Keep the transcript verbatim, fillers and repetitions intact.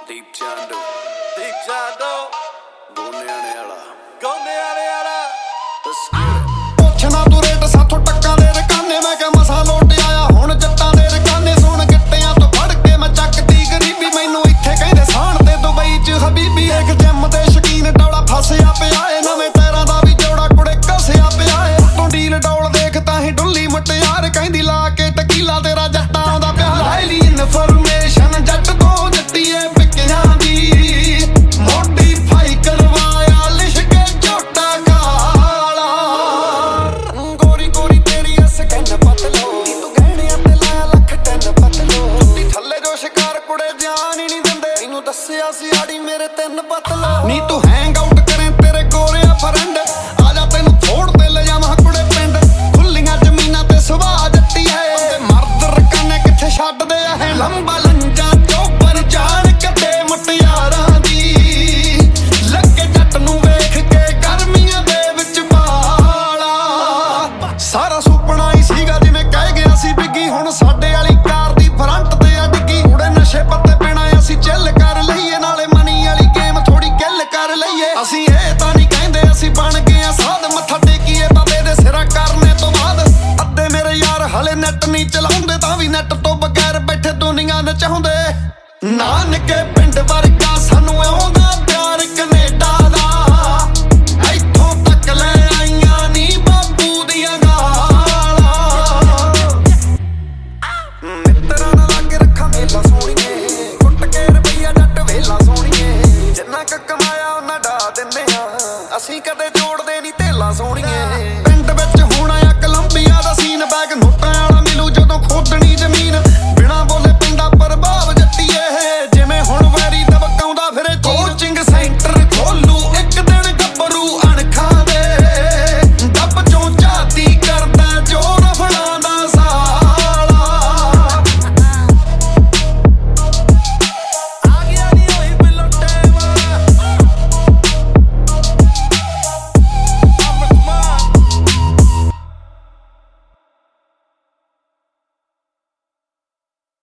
ਦੀਪ ਚਾਂਦੋ ਦੀਪ ਚਾਂਦੋ ਗੋਨਿਆਣੇ ਵਾਲਾ ਗੋਨਿਆਣੇ ਵਾਲਾ ਪੁੱਛਣਾ ਤੂੰ ਰੇਟ ਸਾਥੋਂ ਟੱਕਾਂ ਦੇ ਰਕਾਨੇ ਮੈਂ ਕਿ ਮਸਾਂ ਲੋਟ ਆਇਆ ਹੁਣ ਜੱਟਾਂ ਦੇ ਰਕਾਨੇ ਸੁਣ ਗਿੱਟਿਆਂ ਤੋਂ ਫੜ ਕੇ ਮੈਂ ਚੱਕਦੀ ਗਰੀਬੀ ਮੈਨੂੰ ਇੱਥੇ ਕਹਿੰਦੇ ਸਾਣ ਤੇ ਦੁਬਈ ਚ ਹਬੀਬੀ ਇੱਕ ਜਿੰਮ ਦੇ ਸ਼ਕੀਨ ਡੌਲਾ ਫਸਿਆ ਪਿਆ ਏ ਨਵੇਂ ਟਾਇਰਾਂ ਦਾ ਵੀ ਜੋੜਾ ਕੁੜੇ ਕੱਸਿਆ ਪਿਆ ਏ ਉੱਤੋਂ ਡੀਲ ਡੌਲ ਦੇਖ ਤਾਂ ਹੀ ਡੁੱਲੀ ਮੁਟਿਆਰ ਕਹਿੰਦੀ ਲਾ ਕੇ ਟਕੀਲਾ ਤੇਰਾ ਜੱਟਾਂ ਦਾ ਪਿਆਰ ਲੈ ਲਈ ਇਨਫੋਰਮੇਸ਼ਨ ਜੱਟ ਤੋਂ ਜੱਟੀਏ ਪਿੱਕਿਆਂ ਦੀ ਮੋਡੀਫਾਈ ਕਰਵਾਇਆ ਲਿਸ਼ ਕੇ ਝੋਟਾ ਕਾਲਾ ਗੋਰੀ ਗੋਰੀ ਤੇਰੀ ਅਸ ਕੰਨ ਪਤਲੋ ਤੂੰ ਗਹਿਣਿਆਂ ਤੇ ਲਾ ਲੱਖ ਟਨ ਪਤਲੋ ਟੁੱਟੀ ਥੱਲੇ ਜੋ ਸ਼ਿਕਾਰ ਕੁੜੇ ਜਾਨ ਹੀ ਨਹੀਂ ਦਿੰਦੇ ਇਹਨੂੰ ਦੱਸਿਆ ਸੀ ਆੜੀ ਮੇਰੇ ਤਿੰਨ ਪਤਲੋ ਨੀ ਤੂੰ ਹੈਂਗ ਆਊਟ ਕਰੇ ਤੇਰੇ ਗੋਰਿਆ ਫਰੈਂਡ ਆ ਜਾ ਤੈਨੂੰ ਥੋੜ ਤੇ ਲੈ ਜਾਵਾਂ ਕੁੜੇ ਪਿੰਡ ਖੁੱਲੀਆਂ ਜ਼ਮੀਨਾਂ ਤੇ ਸੁਭਾ ਜੱਟੀ ਹੈ ਤੇ ਮਰਦ ਰਕਾਨੇ ਕਿੱਥੇ ਛੱਡਦੇ ਆ ਹੈ ਲੰਬਾ ਲੰਜਾ ਚੋਪਰ ਜਾਣ ਕੱਢੇ ਮੁਟਿਆਰਾਂ ਦੀ ਲੱਗੇ ਜੱਟ ਨੂੰ ਵੇਖ ਕੇ ਗਰਮੀਆਂ ਦੇ ਵਿੱਚ ਬਾਲਾ ਸਾਰਾ ਸੁਪਨਾ ਹੀ ਸੀਗਾ ਜਿਵੇਂ ਕਹਿ ਗਿਆ ਸੀ ਬਿੱਗੀ ਹੁਣ ਸਾਡੇ ਵਾਲੀ ਕਾਰ ਦੀ ਫਰੰਟ ਤੇ ਆ ਡਿੱਗੀ ਉੜੇ ਨਸ਼ੇ ਪੱਤੇ ਪੀਣਾ ਅਸੀਂ ਚਿੱਲ ਕਰ ਲਈਏ ਨਾਲੇ ਮਨੀ ਵਾਲੀ ਗੇਮ ਥੋੜੀ ਗਿੱਲ ਕਰ ਲਈਏ ਅਸੀਂ ਇਹ ਤਾਂ ਨਹੀਂ ਕਹਿੰਦੇ ਅਸੀਂ ਬਣ ਗਏ ਆ ਸਾਧ ਮੱਥਾ ਟੇਕੀਏ ਬਾਬੇ ਦੇ ਸਿਰਾ ਕਰਨੇ ਤੋਂ ਬਾਅਦ ਅੱਧੇ ਮੇਰੇ ਯਾਰ ਹਲੇ ਨੈਟ ਨਹੀਂ ਚਲਾਉਂਦੇ ਤਾਂ ਵੀ ਨੈਟ ਤੋਂ ਬਗੈਰ ਬੈਠੇ ਦੁਨੀਆ ਨਚਾਉਂਦੇ ਨਾਨਕੇ ਪਿੰਡ ਵਰਗਾ ਸਾਨੂੰ ਆਉਂਦਾ ਪਿਆਰ ਕੈਨੇਡਾ ਦਾ ਇੱਥੋਂ ਤੱਕ ਲੈ ਆਈਆਂ ਨੀ ਬਾਪੂ ਦੀਆਂ ਗਾਲਾਂ ਮਿੱਤਰਾਂ ਨਾਲ ਲਾ ਕੇ ਰੱਖਾਂ ਮੇਲਾ ਸੋਹਣੀਏ ਕੁੱਟ ਕੇ ਰੁਪਈਆ ਜੱਟ ਵੇਲਾ ਸੋਹਣੀਏ ਜਿੰਨਾ ਕੁ ਕਮਾਇਆ ਉਹਨਾਂ ਡਾ ਦਿੰਦੇ ਆ ਅਸੀਂ ਕਦੇ